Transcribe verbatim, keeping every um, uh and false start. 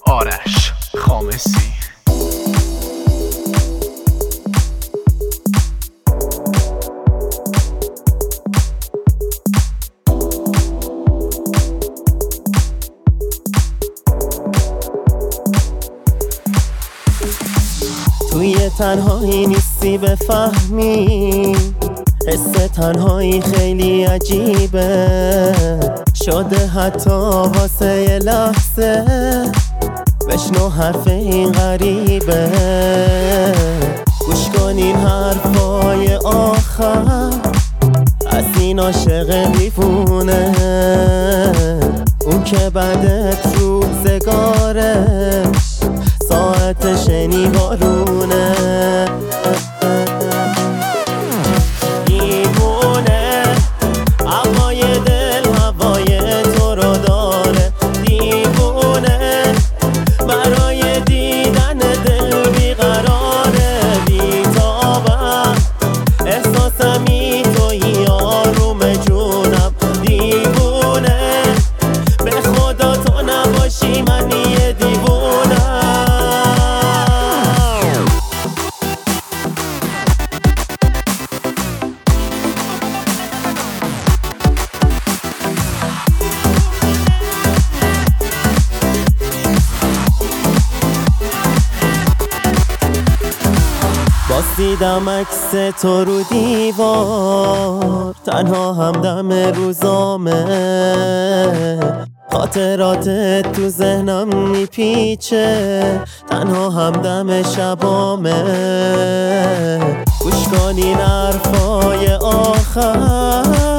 آرش خامسی. توی تنهایی نیستی بفهمی، حس تنهایی خیلی عجیبه، شده حتی واسه یه لحظه بشنو حرف این غریبه. گوش کن این حرفای آخر از این عاشق دیوونه، اون که بعدت روزگارش ساعت شنی بارونه. دیوونه هوای دل هوای تو رو داره، دیوونه برای دیدن دل بیقراره، بیتابم احساسمی توی آروم جونم، دیوونه به خدا تو نباشی من یه دیوونه. باز دیدم عکس تو رو دیوار، تنها همدم روزامه، خاطراتت تو ذهنم میپیچه، تنها همدم شبامه. گوش کن این حرفای آخر